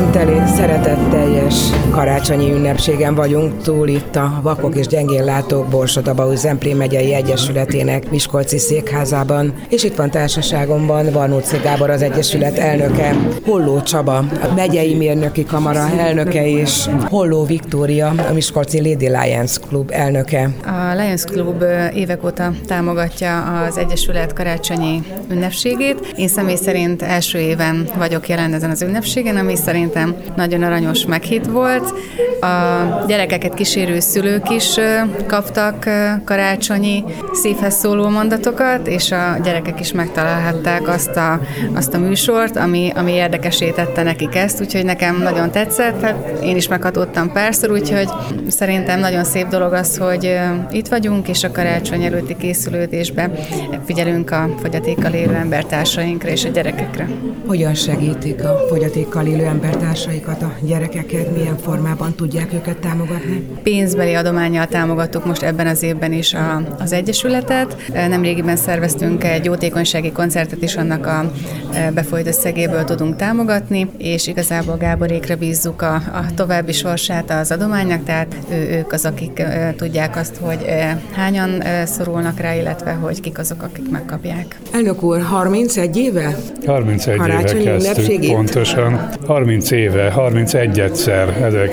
Örömteli, szeretetteljes karácsonyi ünnepségen vagyunk túl itt a Vakok és Gyengénlátók Borsod-Abaúj Zemplén megyei egyesületének miskolci székházában, és itt van társaságomban Barnóczy Gábor, az egyesület elnöke, Holló Csaba, a megyei mérnöki kamara elnöke, és Holló Viktória, a miskolci Lady Lions Club elnöke. A Lions Club évek óta támogatja az egyesület karácsonyi ünnepségét. Én személy szerint első éven vagyok jelen ezen az ünnepségen, ami szerintem nagyon aranyos meghit volt. A gyerekeket kísérő szülők is kaptak karácsonyi szívhez szóló mondatokat, és a gyerekek is megtalálhatták azt a műsort, ami érdekessé tette nekik ezt, úgyhogy nekem nagyon tetszett. Hát én is meghatódtam párszor, úgyhogy szerintem nagyon szép dolog az, hogy itt vagyunk, és a karácsony előtti készülődésben figyelünk a fogyatékkal élő embertársainkra és a gyerekekre. Hogyan segítik a fogyatékkal élő embertársaikat, a gyerekeket, milyen formában tudják őket támogatni? Pénzbeli adománnyal támogattuk most ebben az évben is az egyesületet. Nemrégiben szerveztünk egy jótékonysági koncertet is, annak a befolyt összegéből tudunk támogatni, és igazából Gáborékre bízzuk a további sorsát az adománynak, tehát ők az, akik tudják azt, hogy hányan szorulnak rá, illetve hogy kik azok, akik megkapják. Elnök úr, 31 éve? 31 karácsonyi éve kezdtük, pontosan. 30 éve, 31-szer,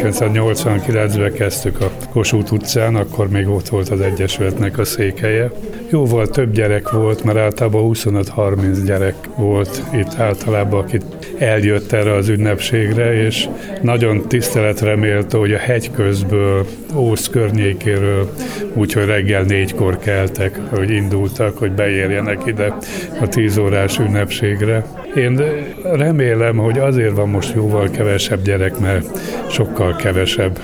1989-ben kezdtük a Kossuth utcán, akkor még ott volt az egyesületnek a székhelye. Jóval több gyerek volt, mert általában 25-30 gyerek volt itt általában, akit eljött erre az ünnepségre, és nagyon tiszteletre méltó, hogy a hegyközből, Ósz környékéről, úgyhogy reggel 4-kor keltek, hogy indultak, hogy beérjenek ide a 10 órás ünnepségre. Én remélem, hogy azért van most jóval kevesebb gyerek, mert sokkal kevesebb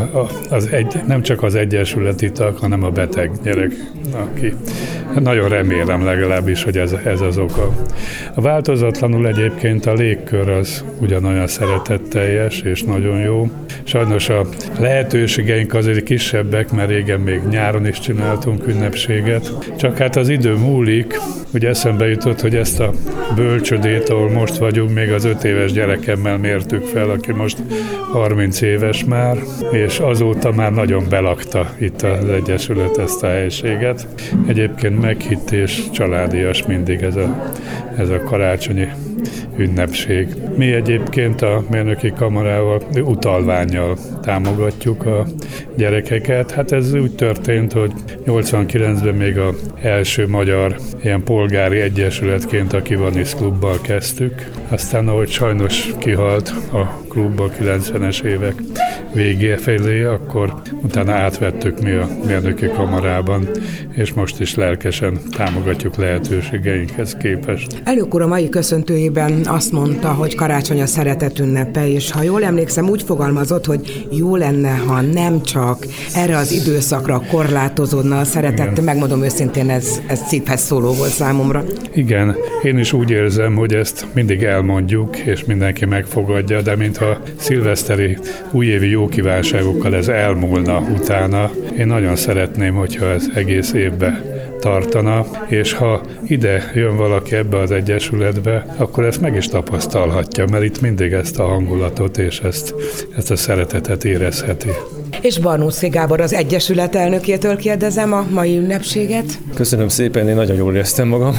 nem csak az egyesületi tag, hanem a beteg gyerek, aki nagyon remélem legalábbis, hogy ez az oka. A változatlanul egyébként a légkör az ugyanolyan szeretetteljes és nagyon jó. Sajnos a lehetőségeink azért kisebbek, mert régen még nyáron is csináltunk ünnepséget. Csak hát az idő múlik, hogy eszembe jutott, hogy ezt a bölcsödét, ahol most vagyunk, még az 5 éves gyerekemmel mértük fel, aki most 30 éves már, és azóta már nagyon belakta itt az egyesület ezt a helységet. Egyébként meghitt és családias mindig ez a karácsonyi ünnepség. Mi egyébként a mérnöki kamarával utalvánnyal támogatjuk a gyerekeket. Hát ez úgy történt, hogy 89-ben még az első magyar ilyen polgári egyesületként a Kivanis klubbal kezdtük. Aztán, ahogy sajnos kihalt a klub a 90-es évek végé felé, akkor utána átvettük mi a mérnöki kamarában, és most is lelkesen támogatjuk lehetőségeinkhez képest. Elnök úr a mai köszöntőjében azt mondta, hogy karácsony a szeretet ünnepe, és ha jól emlékszem, úgy fogalmazott, hogy jó lenne, ha nem csak erre az időszakra korlátozódna a szeretet. Igen. Megmondom őszintén, ez szívhez szóló volt számomra. Igen, én is úgy érzem, hogy ezt mindig elmondjuk, és mindenki megfogadja, de mintha szilveszteri újévi jó kívánságokkal ez elmúlna utána. Én nagyon szeretném, hogyha ez egész évben tartana, és ha ide jön valaki ebbe az egyesületbe, akkor ezt meg is tapasztalhatja, mert itt mindig ezt a hangulatot és ezt a szeretetet érezheti. És Barnóczy Gábor, az egyesület elnökétől kérdezem a mai ünnepséget. Köszönöm szépen, én nagyon jól éreztem magam,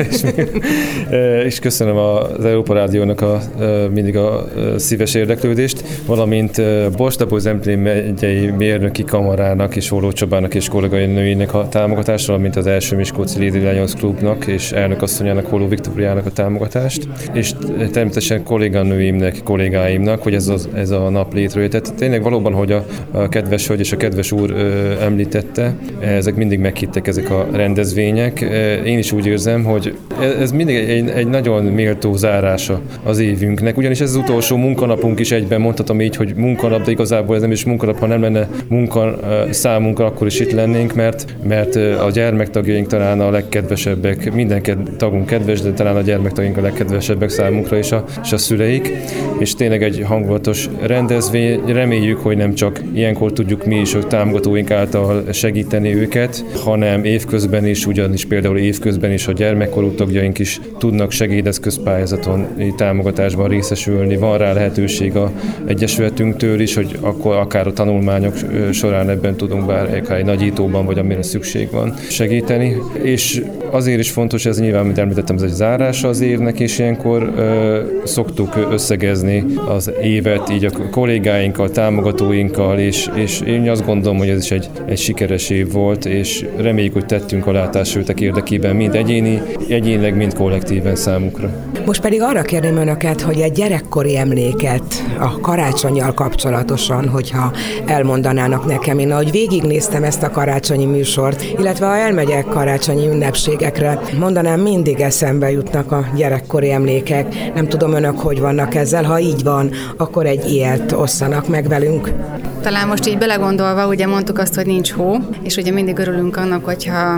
és köszönöm az Európa Rádiónak mindig a szíves érdeklődést, valamint Borsod-Abaúj Zemplén megyei mérnöki kamarának és Holló Csabának és kolléganőinek a támogatást, valamint az első miskolci Lady Lions Clubnak és elnökasszonyának, Holló Viktóriának a támogatást, és természetesen kollégáimnak, hogy ez a nap létrejött. Tehát tényleg valóban, hogy a kedves hölgy és a kedves úr említette, ezek mindig meghittek ezek a rendezvények. Én is úgy érzem, hogy ez mindig egy nagyon méltó zárása az évünknek, ugyanis ez az utolsó munkanapunk is egyben, mondhatom így, hogy munkanap, de igazából ez nem is munkanap, ha nem lenne számunkra, akkor is itt lennénk, mert a gyermektagjaink talán a legkedvesebbek, minden tagunk kedves, de talán a gyermektagjaink a legkedvesebbek számunkra és a szüleik, és tényleg egy hangulatos rendezvény. Reméljük, hogy nem csak ilyenkor akkor tudjuk mi is a támogatóink által segíteni őket, hanem évközben is, ugyanis például évközben is a gyermekkorú tagjaink is tudnak segédeszközpályázaton támogatásban részesülni. Van rá lehetőség a egyesületünktől is, hogy akkor akár a tanulmányok során ebben tudunk akár egy nagyítóban, vagy amire szükség van segíteni. És azért is fontos, ez nyilván, mint említettem, ez egy zárása az évnek, és ilyenkor szoktuk összegezni az évet így a kollégáinkkal, támogatóinkkal, és én azt gondolom, hogy ez is egy sikeres év volt, és reméljük, hogy tettünk a látásőtek érdekében mind egyénileg, mind kollektíven számukra. Most pedig arra kérném önöket, hogy egy gyerekkori emléket a karácsonnyal kapcsolatosan, hogyha elmondanának nekem. Én ahogy végignéztem ezt a karácsonyi műsort, illetve ha elmegyek karácsonyi ünnepségekre, mondanám, mindig eszembe jutnak a gyerekkori emlékek. Nem tudom, önök hogy vannak ezzel, ha így van, akkor egy ilyet osszanak meg velünk. Talán most így belegondolva, ugye mondtuk azt, hogy nincs hó, és ugye mindig örülünk annak, hogyha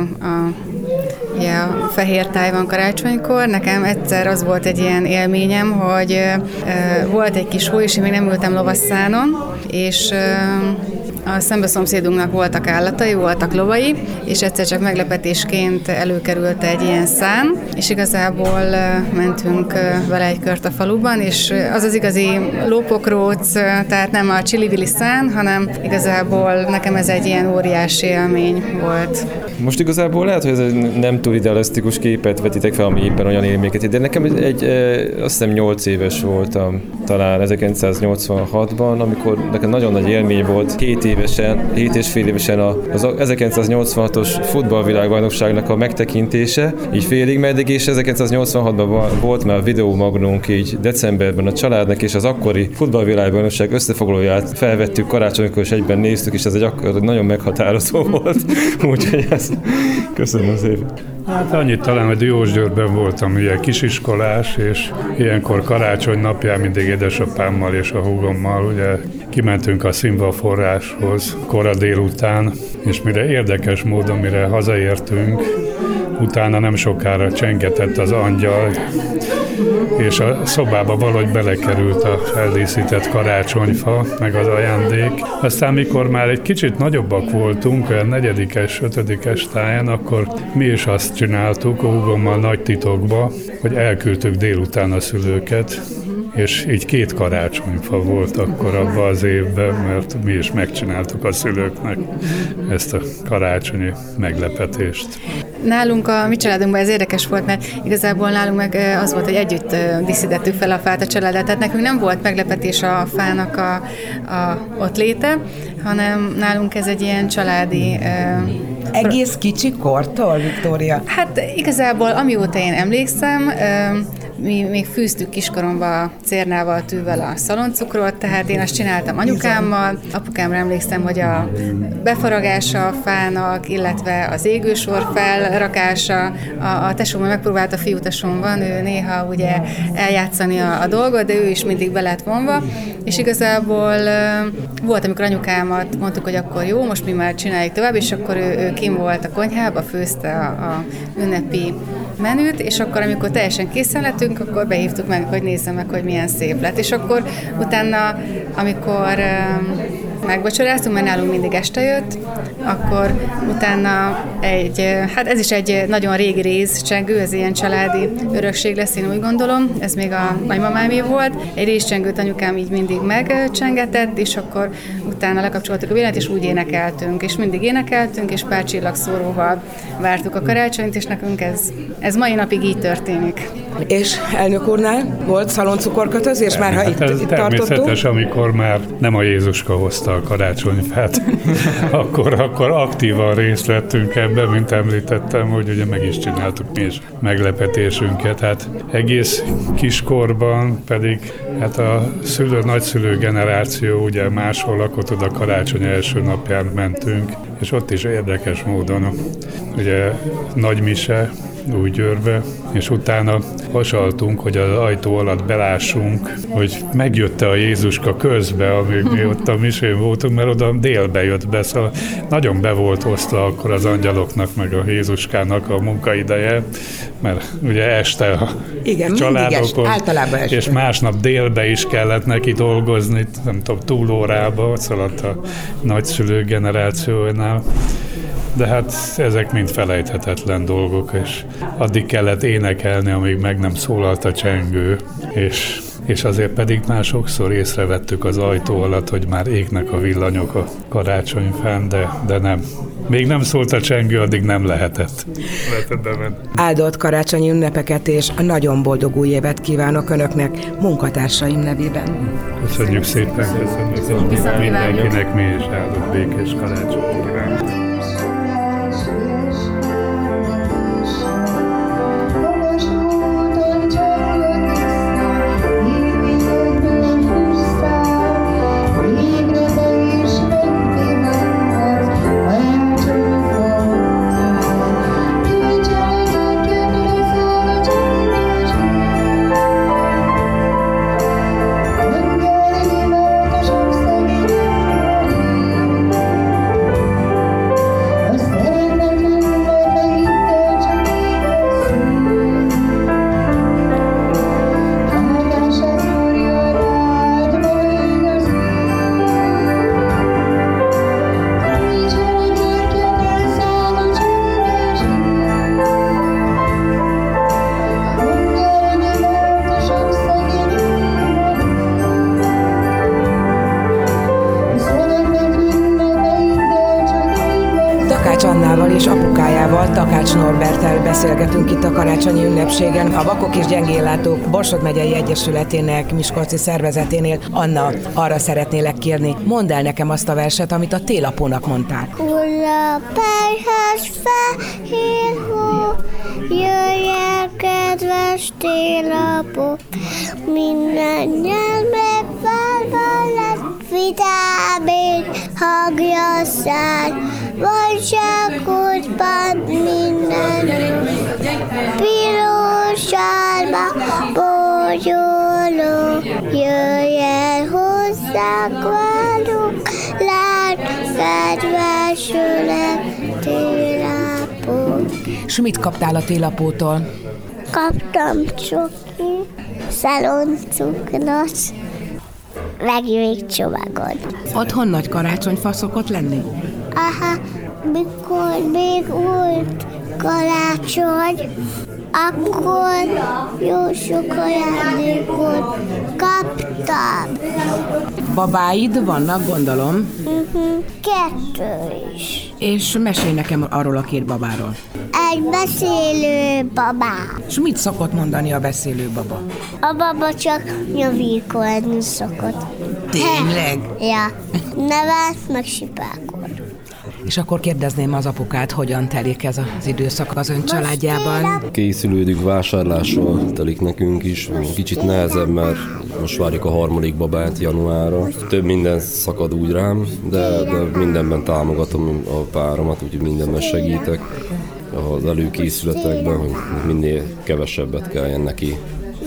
ugye a fehér táj van karácsonykor. Nekem egyszer az volt egy ilyen élményem, hogy volt egy kis hó, és én még nem ültem lovasszánon, és a szembeszomszédunknak voltak állatai, voltak lovai, és egyszer csak meglepetésként előkerült egy ilyen szán, és igazából mentünk vele egy kört a faluban, és az az igazi lópokróc, tehát nem a csili-vili szán, hanem igazából nekem ez egy ilyen óriási élmény volt. Most igazából lehet, hogy ez egy nem túl idealisztikus képet vetitek fel, ami éppen olyan élményeket, de nekem azt hiszem 8 éves voltam, talán 1986-ban, amikor nekem nagyon nagy élmény volt 7 és fél évesen az 1986-os futballvilágbajnokságnak a megtekintése, így félig meddig, és 1986-ban volt már videómagnónk így decemberben a családnak, és az akkori futballvilágbajnokság összefoglalóját felvettük karácsonykor, és egyben néztük, és ez egy nagyon meghatározó volt. Úgyhogy ezt köszönöm szépen. Hát annyit talán, hogy Diósgyőrben voltam ilyen kisiskolás, és ilyenkor karácsony napján mindig édesapámmal és a húgommal ugye kimentünk a színvaforráshoz kora délután, és mire érdekes módon, mire hazaértünk, utána nem sokára csengetett az angyal, és a szobába valahogy belekerült a feldíszített karácsonyfa, meg az ajándék. Aztán mikor már egy kicsit nagyobbak voltunk, olyan 4-es, 5-es táján, akkor mi is azt csináltuk, a húgommal nagy titokba, hogy elküldtük délután a szülőket, és így 2 karácsonyfa volt akkor abban az évben, mert mi is megcsináltuk a szülőknek ezt a karácsonyi meglepetést. Nálunk a mi családunkban ez érdekes volt, mert igazából nálunk meg az volt, hogy együtt díszítettük fel a fát a családdal, tehát nekünk nem volt meglepetés a fának a ott léte, hanem nálunk ez egy ilyen családi... Egész kicsi kortól, Viktória? Hát igazából amióta én emlékszem, mi még fűztük kiskoromba cérnával, tűvel a szaloncukrot, tehát én azt csináltam anyukámmal. Apukámra emlékszem, hogy a befaragása a fának, illetve az égősor felrakása. A tesómmal megpróbált, a fiútesom van, ő néha ugye eljátszani a dolgot, de ő is mindig be lett vonva, és igazából volt, amikor anyukámat mondtuk, hogy akkor jó, most mi már csináljuk tovább, és akkor ő kim volt a konyhába, főzte a ünnepi menüt, és akkor, amikor teljesen készen lettünk, akkor behívtuk meg, hogy nézze meg, hogy milyen szép lett. És akkor utána, amikor megvacsoráztunk, mert nálunk mindig este jött, akkor utána hát ez is egy nagyon régi rézcsengő, ez ilyen családi örökség lesz, én úgy gondolom, ez még a nagymamámé volt. Egy rézcsengőt anyukám így mindig megcsengetett, és akkor utána lekapcsoltuk a villant, és úgy énekeltünk, és mindig énekeltünk, és pár csillagszóróval vártuk a karácsonyt, és nekünk ez mai napig így történik. És elnök úrnál volt szaloncukorkötözés, már ha itt tartottunk? Természetes, amikor már nem a Jézuska hozta a karácsonyfát, akkor aktívan részt vettünk ebben, mint említettem, hogy ugye meg is csináltuk mi is meglepetésünket. Hát egész kiskorban pedig hát a nagyszülő generáció ugye máshol lakott, oda karácsony első napján mentünk, és ott is érdekes módon ugye nagy mise, Újgyőrbe, és utána vasaltunk, hogy az ajtó alatt belássunk, hogy megjött-e a Jézuska közbe, amíg mi ott a misén voltunk, mert oda délbe jött be, szóval nagyon be volt osztva akkor az angyaloknak, meg a Jézuskának a munkaideje, mert ugye este a családokon, általában este. És másnap délbe is kellett neki dolgozni, nem tudom, túlórába, szaladt a nagyszülő generációnál. De hát ezek mind felejthetetlen dolgok, és addig kellett énekelni, amíg meg nem szólalt a csengő, és azért pedig már sokszor észrevettük az ajtó alatt, hogy már égnek a villanyok a karácsonyfán, de nem. Még nem szólt a csengő, addig nem lehetett. Áldott karácsonyi ünnepeket és nagyon boldog új évet kívánok Önöknek munkatársaim nevében. Köszönjük szépen, köszönjük mindenkinek, mi is áldott békés karácsonyt kívánok. Annával és apukájával, Takács Norberttel beszélgetünk itt a karácsonyi ünnepségen. A Vakok és Gyengéllátók Borsod megyei egyesületének miskolci szervezeténél. Anna, arra szeretnélek kérni, mondd el nekem azt a verset, amit a télapónak mondták. Hulla perhes fehér hó, jöjj el, kedves télapó, minden nyelvek válva lesz, vidámén hangja száll, valságosban minden piros álma bogyoló, jöjj el hozzánk válunk, lát, kedvesülek télapó. És mit kaptál a télapótól? Kaptam csoki, szaloncukrot, meg még csomagot. Otthon nagy karácsonyfa szokott lenni? Aha, mikor még volt karácsony, akkor jó sok ajándékot kaptam. Babáid vannak, gondolom? Kettő is. És mesélj nekem arról a két babáról. Egy beszélő babá. És mit szokott mondani a beszélő baba? A baba csak nyavíkolni szokott. Tényleg? Ja, nevet meg sipákol. És akkor kérdezném az apukát, hogyan telik ez az időszak az ön családjában? Készülődünk, vásárlással telik nekünk is. Kicsit nehezebb, mert most várjuk a harmadik babát januárra. Több minden szakad úgy rám, de mindenben támogatom a páromat, úgyhogy mindenben segítek az előkészületekben, hogy minél kevesebbet kelljen neki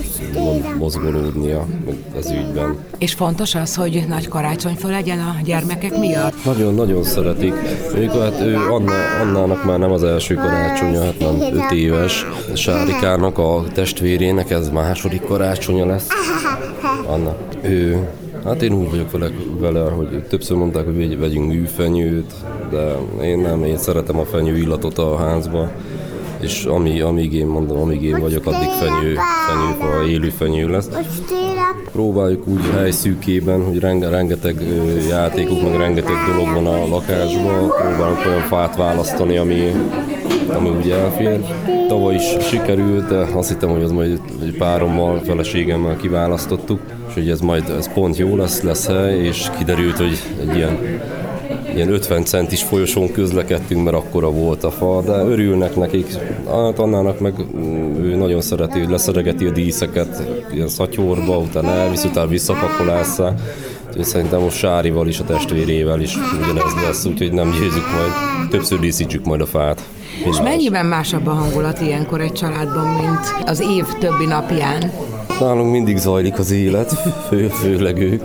mozgolódnia ez ügyben. És fontos az, hogy nagy karácsonyfa legyen a gyermekek miatt? Nagyon-nagyon szeretik. Hát Annának már nem az első karácsonya, hát nem 5 éves. Sárikának, a testvérének ez második karácsonya lesz. Anna. Hát én úgy vagyok vele, hogy többször mondták, hogy vegyünk műfenyőt, de én szeretem a fenyő illatot a házba. És amíg én vagyok, addig fenyőfa, élő fenyő lesz. Próbáljuk úgy helyszűkében, hogy rengeteg játékuk, meg rengeteg dolog van a lakásban. Próbálunk olyan fát választani, ami úgy elfér. Tavaly is sikerült, de azt hittem, hogy az majd egy párommal, feleségemmel kiválasztottuk, és hogy ez pont jó lesz hely, és kiderült, hogy egy ilyen 50 centis folyosón közlekedtünk, mert akkora volt a fa, de örülnek nekik. Annának meg ő nagyon szereti, hogy leszeregeti a díszeket ilyen szatyorba, utána elvisz, utána visszapakolásszá. Úgyhogy szerintem most Sárival is, a testvérével is ugyanez lesz, úgyhogy nem győzzük majd, többször díszítsük majd a fát. És mennyiben másabb a hangulat ilyenkor egy családban, mint az év többi napján? Nálunk mindig zajlik az élet, főleg ők,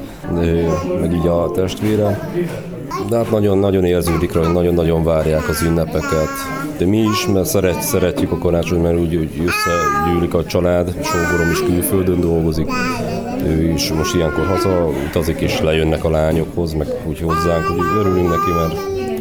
meg így a testvére. De hát nagyon-nagyon érződik rá, hogy nagyon-nagyon várják az ünnepeket. De mi is, mert szeretjük a karácsony, mert úgy összegyűlik a család, sógorom is külföldön dolgozik. Ő is most ilyenkor hazautazik, és lejönnek a lányokhoz, meg úgy hozzánk, úgy örülünk neki, mert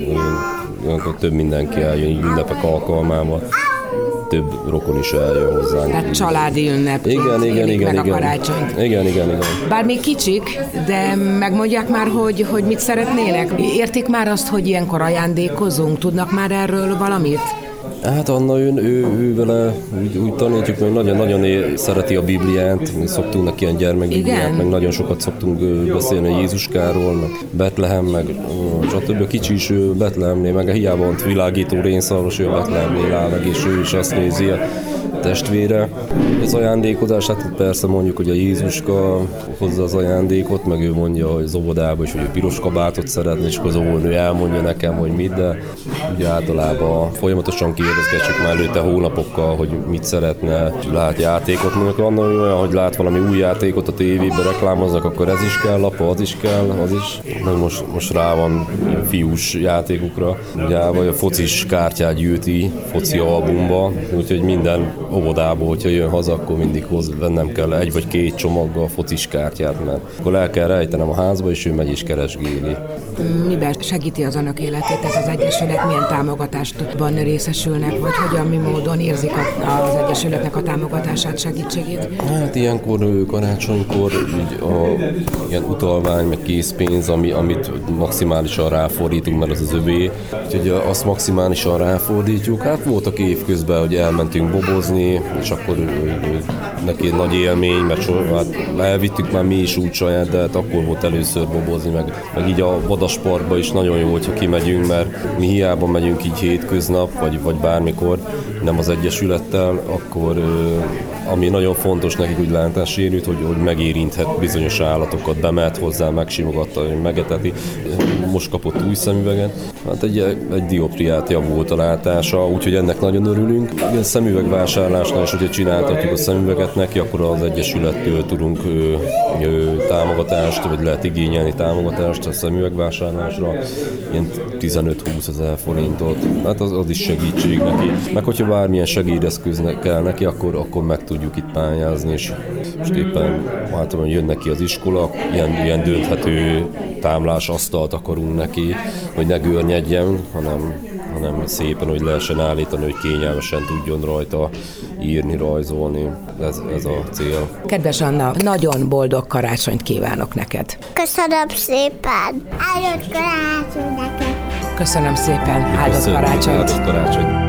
ilyenkor több mindenki eljön, így ünnepek alkalmával. Több rokon is eljön hozzánk. Tehát családi ünnep. Igen. A karácsonyt. Igen. Bár még kicsik, de megmondják már, hogy mit szeretnének? Értik már azt, hogy ilyenkor ajándékozunk? Tudnak már erről valamit? Hát Anna, ő vele úgy tanítjuk, hogy nagyon-nagyon szereti a Bibliát, mi szoktunk neki ilyen gyermekbibliát, meg nagyon sokat szoktunk beszélni Jézuskáról, meg Betlehem, meg stb. Kicsi is Betlehemnél, meg hiába van világító rénszarvas, ő Betlehemnél áll meg, és ő is azt nézi a testvére. Az ajándékozás, hát persze mondjuk, hogy a Jézuska hozza az ajándékot, meg ő mondja, hogy az óvodába is, hogy ő piros kabátot szeretne, és az óvónő elmondja nekem, hogy mit, de ugye általában folyamatosan kérdezgetjük már előtte hónapokkal, hogy mit szeretne, lát játékot, mondjuk van olyan, hogy lát valami új játékot a tévében reklámoznak, akkor ez is kell, apa, az is kell, az is. Meg most rá van fiús játékokra, ugye vagy a focis kártyát gyűjti, foci albumba, úgyhogy minden óvodából, hogyha jön haza, akkor mindig vennem kell 1 vagy 2 csomaggal focis kártyát, mert akkor el kell rejtenem a házba, és ő megy is keresgéli. Miben segíti az önök életét ez az egyesület? Milyen támogatástban részesülnek, vagy hogyan, mi módon érzik az egyesületnek a támogatását, segítségét? Hát ilyenkor, karácsonykor így ilyen utalvány, meg készpénz, amit maximálisan ráfordítunk, mert az az övé. Úgyhogy azt maximálisan ráfordítjuk. Hát voltak évközben, hogy elmentünk bobozni, és akkor neki nagy élmény, mert hát elvittük már mi is úgy saját, de hát akkor volt először bobozni, meg így a vadasparkba is nagyon jó, hogyha kimegyünk, mert mi hiába megyünk így hétköznap, vagy bármikor, nem az egyesülettel, akkor ami nagyon fontos nekik, úgy látássérült, hogy megérinthet bizonyos állatokat, bemehet hozzá, megsimogatta, megeteti. Most kapott új szemüveget. Hát egy dioptriát javult a látása, úgyhogy ennek nagyon örülünk. Ilyen szemüvegvásárlásnál is, hogyha csináltatjuk a szemüveget neki, akkor az egyesülettől tudunk támogatást, vagy lehet igényelni támogatást a szemüvegvásárlásra. Ilyen 15-20 ezer forintot. Hát az is segítség neki. Meg hogyha bármilyen segédeszköz kell neki, akkor meg tudjuk itt pályázni, és most éppen általában jön neki az iskola, ilyen dönthető támlás asztalt akarunk neki, hogy ne görnyedjen, hanem szépen, hogy lehessen állítani, hogy kényelmesen tudjon rajta írni, rajzolni. Ez a cél. Kedves Anna, nagyon boldog karácsonyt kívánok neked. Köszönöm szépen! Áldott karácsony neked! Köszönöm szépen, áldott karácsonyt! Áldott karácsonyt!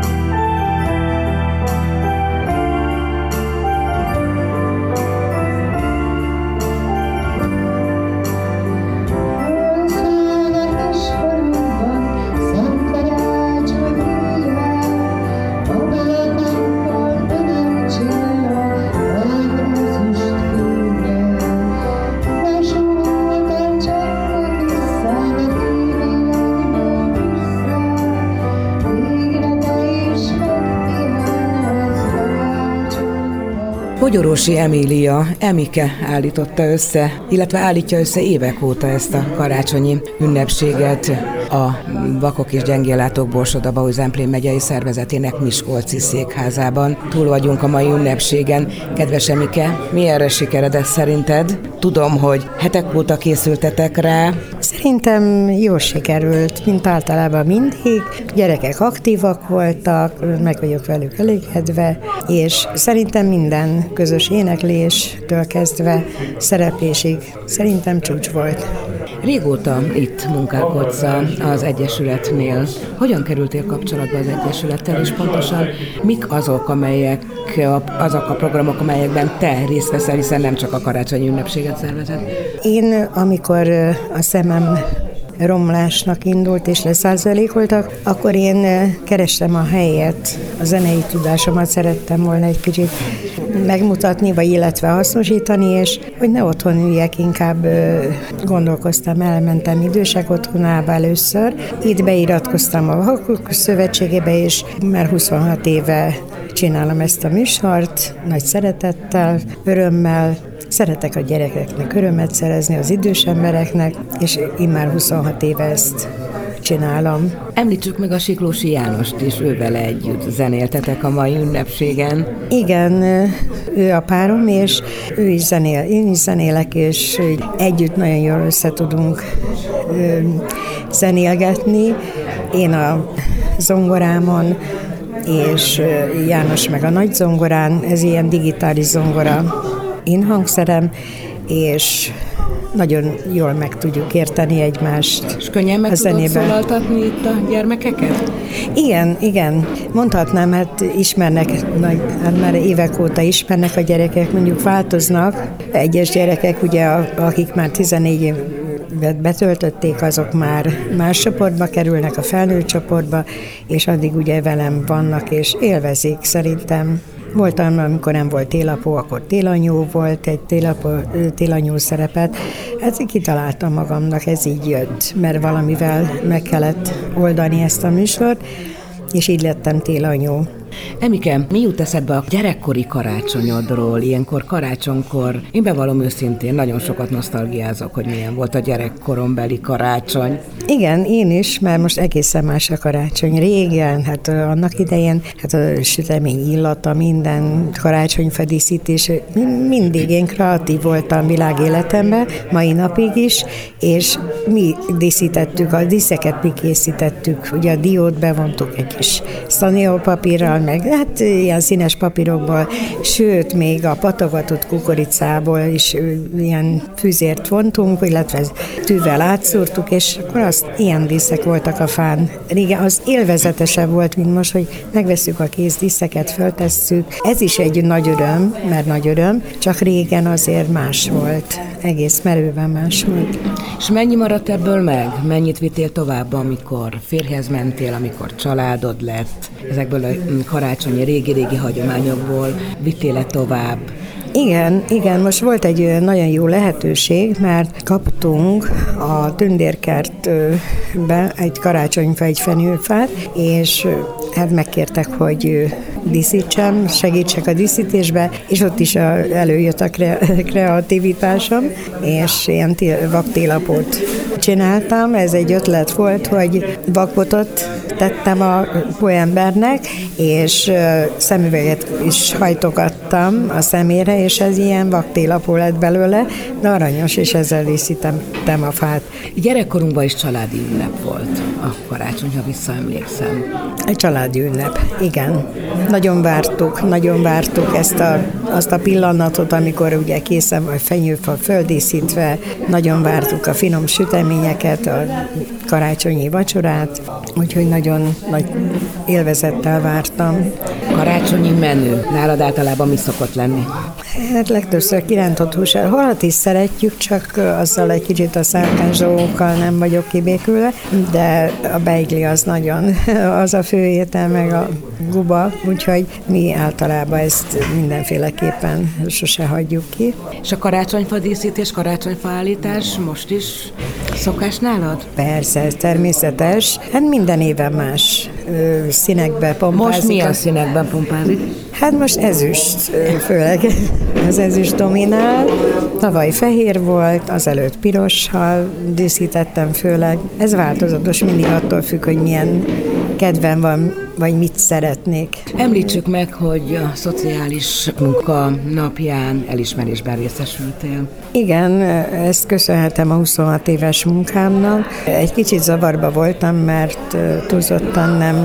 Hogyorósi Emília, Emike állította össze, illetve állítja össze évek óta ezt a karácsonyi ünnepséget a Vakok és Gyengéllátók Borsod-Abaúj-Zemplén megyei szervezetének Miskolci székházában. Túl vagyunk a mai ünnepségen. Kedves Emike, milyenre sikeredett szerinted? Tudom, hogy hetek óta készültetek rá. Szerintem jól sikerült, mint általában mindig. Gyerekek aktívak voltak, meg vagyok velük elégedve, és szerintem minden közös énekléstől kezdve szereplésig szerintem csúcs volt. Régóta itt munkálkodsz az Egyesületnél. Hogyan kerültél kapcsolatba az Egyesülettel, és pontosan mik azok a programok, amelyekben te részt veszel, hiszen nem csak a karácsonyi ünnepséget szervezed? Én, amikor a szemem romlásnak indult és leszázalékoltak, akkor én kerestem a helyet, a zenei tudásomat szerettem volna egy kicsit megmutatni, vagy illetve hasznosítani, és hogy ne otthon üljek, inkább gondolkoztam, elmentem idősek otthonába először. Itt beiratkoztam a Vakok Szövetségébe, és már 26 éve csinálom ezt a műsort, nagy szeretettel, örömmel. Szeretek a gyerekeknek örömet szerezni, az idős embereknek, és én már 26 éve ezt csinálom. Említsük meg a Siklósi Jánost is, ővele együtt zenéltetek a mai ünnepségen. Igen, ő a párom, és ő is zenél, én is zenélek, és együtt nagyon jól össze tudunk zenélgetni. Én a zongorámon, és János meg a nagy zongorán, ez ilyen digitális zongora én hangszerem, és nagyon jól meg tudjuk érteni egymást. És könnyen meg tudod szólaltatni itt a gyermekeket? Igen. Mondhatnám, hát ismernek, hát már évek óta ismernek a gyerekek, mondjuk változnak. Egyes gyerekek, ugye, akik már 14 évet betöltötték, azok már más csoportba kerülnek, a felnőtt csoportba, és addig ugye velem vannak, és élvezik szerintem. Voltam, amikor nem volt télapó, akkor télanyó volt, egy télanyó szerepet. Hát kitaláltam magamnak, ez így jött, mert valamivel meg kellett oldani ezt a műsort, és így lettem télanyó. Emike, mi jut eszedbe a gyerekkori karácsonyodról, ilyenkor karácsonykor? Én bevallom őszintén, nagyon sokat nosztalgiázok, hogy milyen volt a gyerekkorombeli karácsony. Igen, én is, mert most egészen más a karácsony. Régen, hát annak idején, hát a sütemény illata, minden karácsonyfadíszítés, mindig én kreatív voltam világéletemben, mai napig is, és mi díszítettük, a díszeket mi készítettük, ugye a diót bevontuk egy kis szaniolpapírral, meg hát ilyen színes papírokból, sőt, még a patogatott kukoricából is ilyen füzért vontunk, illetve tűvel átszúrtuk, és akkor ilyen díszek voltak a fán. Régen az élvezetesebb volt, mint most, hogy megvesszük a kézdíszeket, föltesszük. Ez is egy nagy öröm, mert nagy öröm, csak régen azért más volt. Egész merőben más volt. És mennyi maradt ebből meg? Mennyit vittél tovább, amikor férjhez mentél, amikor családod lett? Ezekből a karácsonyi régi-régi hagyományokból vittél-e tovább? Igen, most volt egy nagyon jó lehetőség, mert kaptunk a tündérkertbe egy karácsonyfa, egy fenyőfát, és hát megkértek, hogy díszítsem, segítsek a díszítésbe, és ott is előjött a kreativitásom, és ilyen vaktélapot csináltam. Ez egy ötlet volt, hogy vakbotot tettem a poembernek, és szemüveget is hajtogattam a szemére, és ez ilyen vaktélapó lett belőle, de aranyos, és ezzel díszítettem a fát. Gyerekkorunkban is családi ünnep volt a karácsony, ha visszaemlékszem. Egy családi ünnep, igen. Nagyon vártuk azt a pillanatot, amikor ugye készen vagy fenyőfa földíszítve, nagyon vártuk a finom süteményeket, a karácsonyi vacsorát, úgyhogy nagyon nagy élvezettel vártam. Karácsonyi menü. Nálad általában mi szokott lenni? Hát legtöbbször kirántott hús. Halat is szeretjük, csak azzal egy kicsit a szárkányzsókkal nem vagyok kibékülve, de a beigli az nagyon, az a fő étel, meg a guba, úgyhogy mi általában ezt mindenféleképpen sose hagyjuk ki. És a karácsonyfa díszítés, karácsonyfa állítás most is szokás nálad? Persze, ez természetes. Hát minden éven más színekbe pompázik. Most milyen színekben pompázik? Hát most ezüst, főleg az ezüst dominál. Tavaly fehér volt, azelőtt pirossal díszítettem főleg. Ez változatos, mindig attól függ, hogy milyen kedvem van, vagy mit szeretnék. Említsük meg, hogy a szociális munka napján elismerésben részesültél. Igen, ezt köszönhetem a 26 éves munkámnak. Egy kicsit zavarba voltam, mert túlzottan nem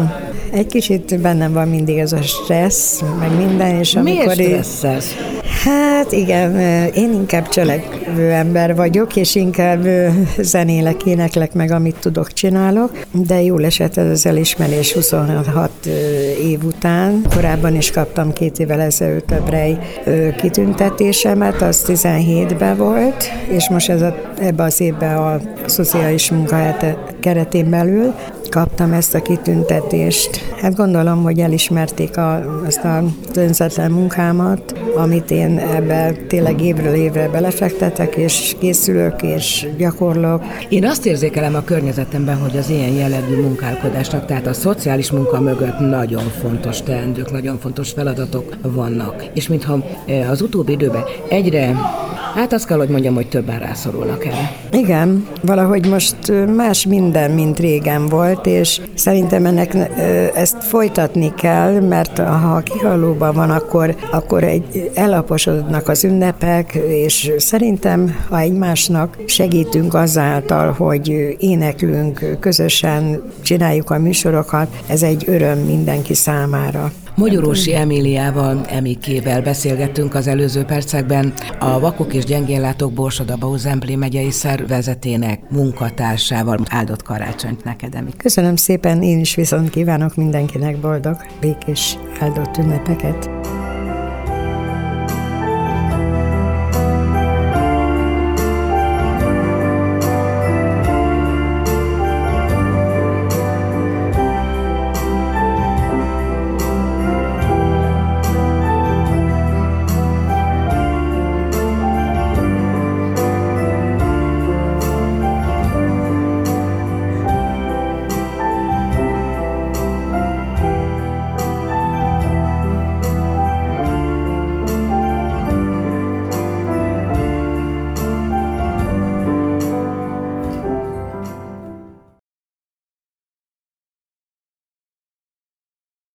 egy kicsit bennem van mindig ez a stressz, meg minden, és amikor... Miért stressz ez? Hát igen, én inkább cselekvő ember vagyok, és inkább zenélek, éneklek meg, amit tudok, csinálok, de jól esett ez az elismerés 26 év után. Korábban is kaptam 2 évvel ezelőtt a Brej kitüntetésemet, az 17-ben volt, és most ebben az évben a szociális munkahelyet keretén belül kaptam ezt a kitüntetést. Hát gondolom, hogy elismerték azt a önzetlen munkámat, amit én ebbe tényleg évről évre belefektetek, és készülök, és gyakorlok. Én azt érzékelem a környezetemben, hogy az ilyen jellegű munkálkodásnak, tehát a szociális munka mögött nagyon fontos teendők, nagyon fontos feladatok vannak. És mintha az utóbbi időben egyre, hát azt kell, hogy mondjam, hogy többen rászorulnak erre. Igen, valahogy most más minden, mint régen volt, és szerintem ezt folytatni kell, mert ha kihallóban van, akkor ellaposodnak az ünnepek, és szerintem, ha egymásnak segítünk azáltal, hogy éneklünk, közösen csináljuk a műsorokat, ez egy öröm mindenki számára. Mogyorósi Emíliával, Emikével beszélgettünk az előző percekben, a Vakok és Gyengénlátók Borsod-Abaúj-Zemplén megyei szervezetének munkatársával. Áldott karácsonyt neked, Emi. Köszönöm szépen, én is viszont kívánok mindenkinek boldog, békés, áldott ünnepeket.